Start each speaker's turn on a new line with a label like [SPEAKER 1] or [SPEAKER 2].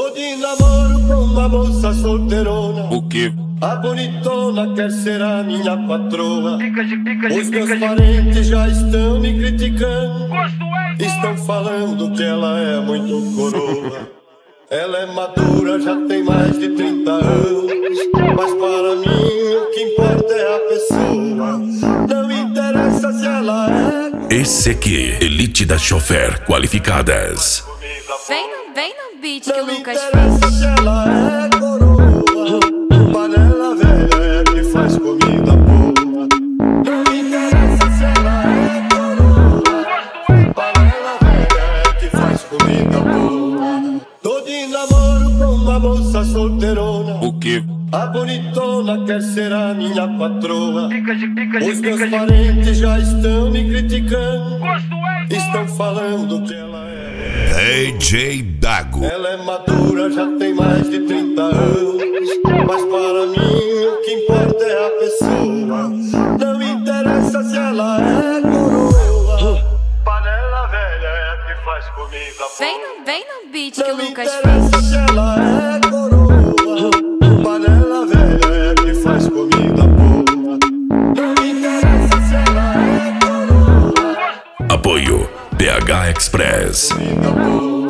[SPEAKER 1] Tô de namoro com uma moça solteirona.
[SPEAKER 2] O que?
[SPEAKER 1] A bonitona quer ser a minha patroa. Os meus parentes já estão me criticando. Estão falando que ela é muito coroa. Ela é madura, já tem mais de 30 anos. Mas para mim o que importa é a pessoa. Não interessa se ela é.
[SPEAKER 3] Esse aqui, Elite da Chofer Qualificadas.
[SPEAKER 4] Vem no beat que o
[SPEAKER 1] Não
[SPEAKER 4] Lucas
[SPEAKER 1] interessa
[SPEAKER 4] fez.
[SPEAKER 1] se ela é coroa. Panela velha é que faz comida boa. Não interessa se ela é coroa. Panela velha é que faz comida boa. Tô de namoro com uma moça solteirona.
[SPEAKER 2] O que?
[SPEAKER 1] A bonitona quer ser a minha patroa. Os meus parentes já estão me criticando. Estão falando que ela é.
[SPEAKER 3] DJ Dago.
[SPEAKER 1] Ela é madura, já tem mais de 30 anos. Mas para mim o que importa é a pessoa. Não interessa se ela é coroa. Panela velha é que faz comida boa.
[SPEAKER 4] Vem no beat que o
[SPEAKER 1] Não
[SPEAKER 4] Lucas
[SPEAKER 1] interessa
[SPEAKER 4] fez.
[SPEAKER 1] se ela é coroa. Panela velha é que faz comida boa. Não interessa se ela é coroa.
[SPEAKER 3] Apoio PH Express.
[SPEAKER 1] Comida boa.